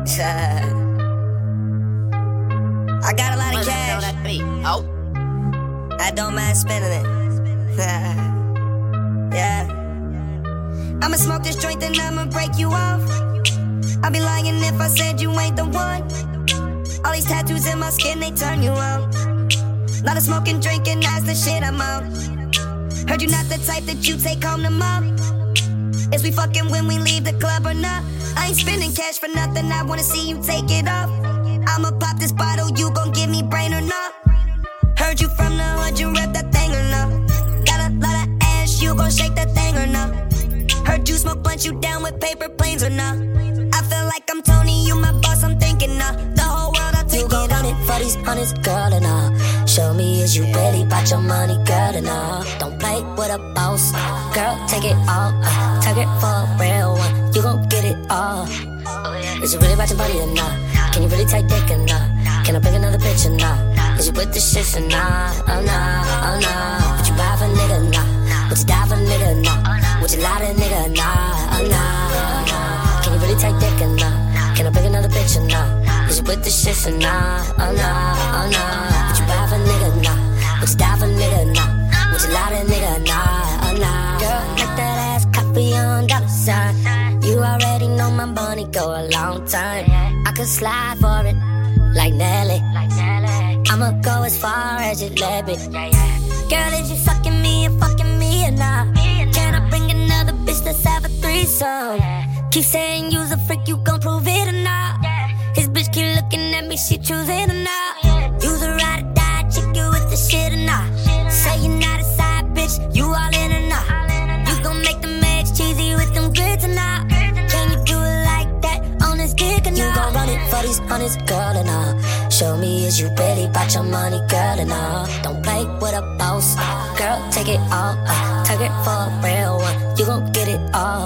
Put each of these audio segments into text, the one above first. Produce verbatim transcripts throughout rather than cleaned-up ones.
I got a lot of cash. Oh. I don't mind spending it. Yeah. I'ma smoke this joint and I'ma break you off. I'd be lying if I said you ain't the one. All these tattoos in my skin, they turn you on. Lot of smoking, drinking, that's the shit I'm on. Heard you not the type that you take home to mom. Is we fucking when we leave the club or not? I ain't spending cash for nothing, I wanna see you take it off. I'ma pop this bottle, you gon' give me brain or not? Heard you from the hood, you rep that thing or not? Got a lot of ass, you gon' shake that thing or not? Heard you smoke blunt, you down with paper planes or not? I feel like I'm Tony, you my boss, I'm thinking nah. The whole world, I'll take you gon' it run off. it for these hundreds, girl, and all. Show me is you really bout your money, girl, and all. Don't play with a boss, girl, take it all. Uh, target for a real one, you gon' get it all. Is you really bout your body or not? Can you really take dick or not? Can I bring another bitch or not? Is you with the shit or not? Oh nah, oh nah. Would you buy for a nigga or not? Would you die for a nigga or not? Would you lie to a nigga or not? Oh nah, oh nah. Can you really take dick or not? Can I bring another bitch or not? Is you with the shit or not? Oh nah, oh nah. Would you buy for a nigga or not? Would you die for a nigga or not? Would you lie to a nigga or not? Oh nah. Girl, make that ass copy on dollar sign. You already know my money go a long time. I could slide for it, like Nelly. I'ma go as far as you let me. Girl, is you sucking me and fucking me or not? Can I bring another bitch, let's have a threesome? Keep saying you's a freak, you gon' prove it or not? His bitch keep looking at me, she choosing or not? You's a ride or die chick, you with the shit or not? Say you're not a side bitch, you all in or not? You gon' make them eggs cheesy with them grits or not? Can you do it like that on this dick or not? You gon' run it for these hundreds, girl, and all. Show me is you really bout your money, girl, and all. Don't play with a boss, girl, take it all. Uh, target for a real one, you gon' get it all.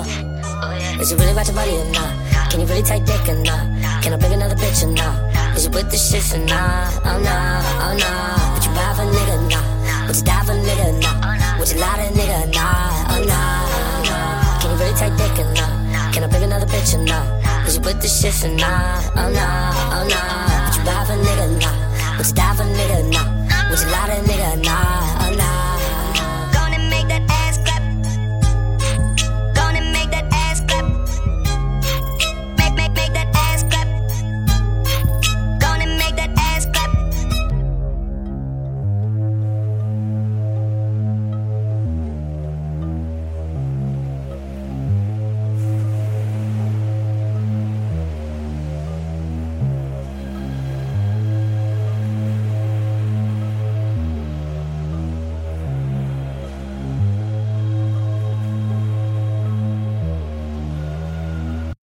Is you really bout your body or not? Can you really take dick or not? Can I bring another bitch or not? Is you with the shit or not? Oh nah, oh nah. Would you buy for a nigga or not? Would you die for a nigga or not? Would you lie to a nigga or not? Oh nah, oh nah. Can you really take dick or not? Can I bring another bitch or not? Is you with the shit or not? Oh nah, oh nah. Would you buy for a nigga or not? Would you die for a nigga or not? Would you lie to a nigga or not? Oh nah.